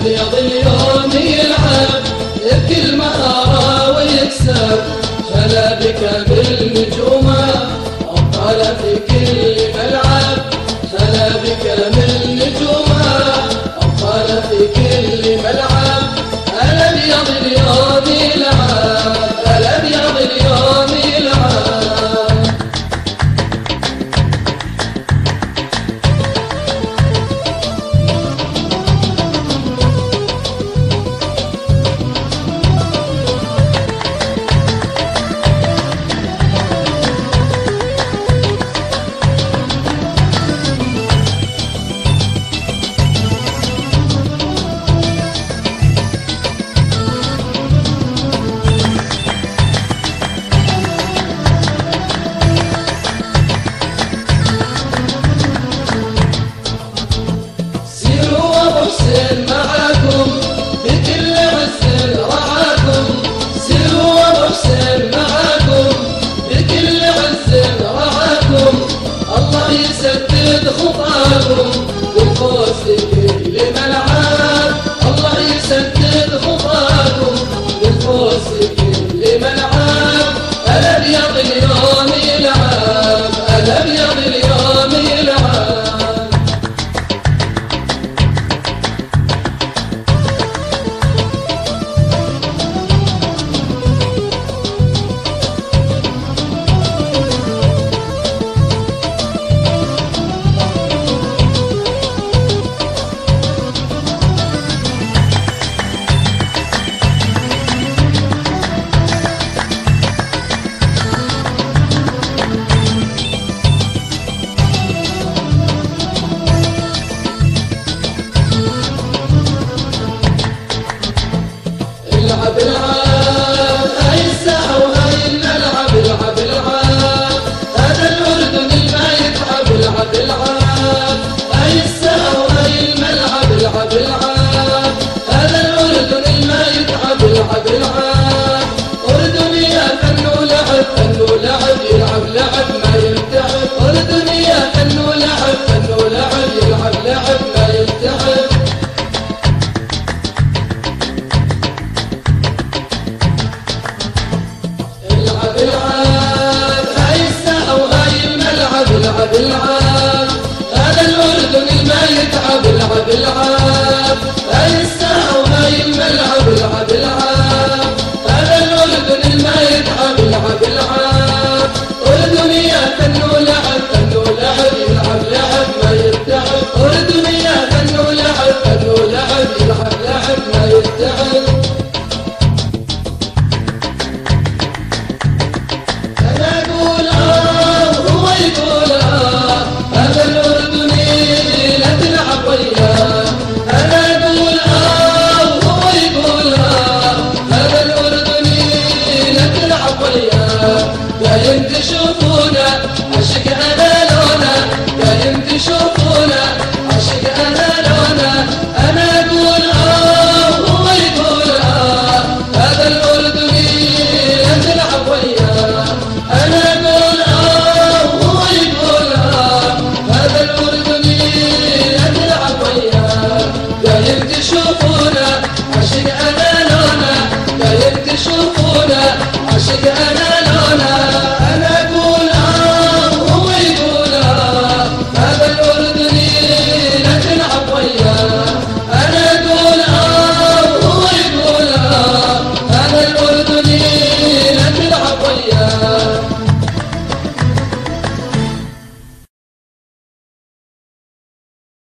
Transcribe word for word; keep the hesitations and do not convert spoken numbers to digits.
الأبيض اليوم يلعب بكل مهارة ويكسب، شلبك بالنجومة أبطال في كل ملعب، شلبك بالنجومة أبطال في كل ملعب. الأبيض اليوم يلعب، الأبيض اليوم يلعب. معاكم بكل عز رعاكم، سيروا ومحسن معاكم بكل عز رعاكم. الله يسدد خطاكم بالفوز في كل ملعب، الله يسدد خطاكم بالفوز في كل ملعب. الأبيض اليوم يلعب، الأبيض اليوم يلعب. العب العاب هاي الساعة وهاي الملعب، العب العاب هذا الأردن ما يتعب، العب العاب هاي الساعة وهاي الملعب، العب العاب هذا الأردن ما يتعب، العب العاب. أردنية فن ولعب، فن ولعب يلعب لعب ما يلتعب، أردنية فن ولعب، فن ولعب يلعب لعب ما يلتعب. العب العاب هاي الساعة وهاي الملعب، العب العاب هذا الأردن ما يتعب، العب العاب هاي الساعة وهاي الملعب، العب العاب هذا الأردن ما يتعب، العب العاب. أردنية فن ولعب، فن ولعب يلعب لعب ما يتعب، أردنية فن ولعب، فن ولعب يلعب لعب ما يتعب.